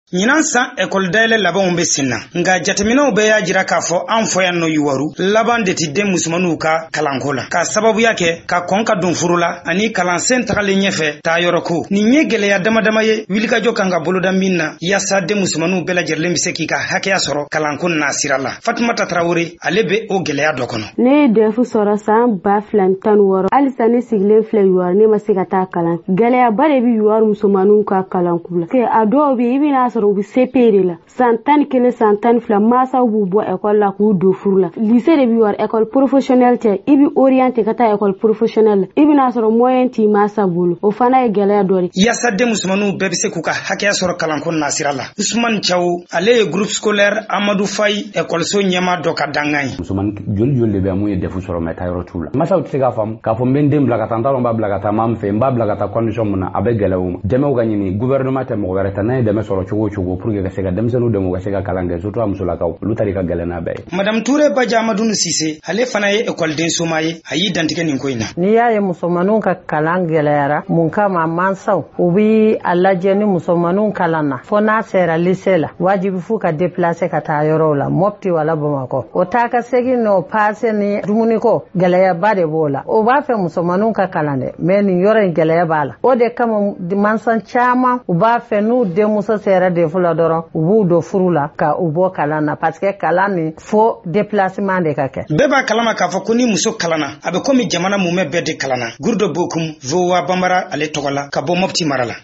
ɲinan san ekɔli dayɛlɛ labanw be senna nga jateminɛw bɛɛ y'a jira k'a fɔ an fɔ yan nɔ Yuwaru laban de ti den musomanw ka kalanko la ka sababuya kɛ ka kɔn ka don furu la ani kalansen tagalen ɲɛfɛ taa yɔrɔ ko nin ye gɛlɛya damadama ye wilikajɔ kan ka boloda min na yaasa den musomanw bɛɛ lajɛlen be se k'i ka hakɛya sɔrɔ kalanko n'a sira la. Fatumata Traoré ale be o gɛlɛya dɔ kɔnɔ. Ne ye defu sɔrɔ san 2016 halisa ne sigilen filɛ Yuwaru ne ma se ka taa kalan. Gɛlɛyaba de bi Yuwaru musomanw ka kalanko la. Ke a dɔw be i bɛna sɔrɔ u bi CP de la. San 11 san 12 masaw b'u bɔ école la k'u don furu la. Lycée de bi Yuwaru école professionnelle tɛ i bi orienté ka taa école professionnelle la. I bɛna sɔrɔ moyen ti masa bolo. O fana ye gɛlɛya dɔ de. Yaasa den musomanw bɛɛ be se k'u ka hakɛya sɔrɔ kalanko n'a sira la. Usman Thiaw ale ye groupe scolaire Amadou Faye écoleso ɲɛma dɔ ka dangan ye. Musoman joli de bɛ mun ye defu sɔrɔ mais tayɔrɔ t'u la. Masaw tɛ se k'a faamu k'a fɔ n bɛ n den bila ka taa n t'a dɔn n b'a bila ka taa maa min fɛ n b'a bila ka taa condition mun na a bɛ gɛlɛya u ma. Dɛmɛw ka ɲini gouvernement tɛ mɔgɔ wɛrɛ ta n'a ye dɛmɛ sɔrɔ cogo o cogo pour que ka se ka denmisɛnninw dɛmɛ u ka se ka kalan kɛ surtout a musolakaw olu ta de ka gɛlɛn n'a bɛɛ ye. Madame Touré Badja Amadou Cissé ale fana ye écoleden soma ye a y'i dantigɛ nin ko in na. N'i y'a ye musomanninw ka kalan gɛlɛyara mun kama mansaw u bi a lajɛ ni musomanninw kalan na fo n'a sera lycée la wajibi fu ka déplacer ka taa yɔrɔw la Mopti wala Bamakɔ o taa ka segin n'o passe ni dumuni ko gɛlɛyaba de b'o la o b'a fɛ musomanninw ka kalan dɛ mais nin yɔrɔ in gɛlɛya b'a la o de kama mansa caman u b'a fɛ n'u denmuso sera defu la dɔrɔn u b'u don furu la ka u bɔ kalan na parce que kalan nin fo déplacement de ka kɛ. Bɛɛ b'a kalama k'a fɔ ko ni muso kalanna a bɛ komi jamana mumɛ bɛɛ de kalanna. Gurdo Bokum VOA Bambara ale tɔgɔ la ka bɔ Mopti mara la.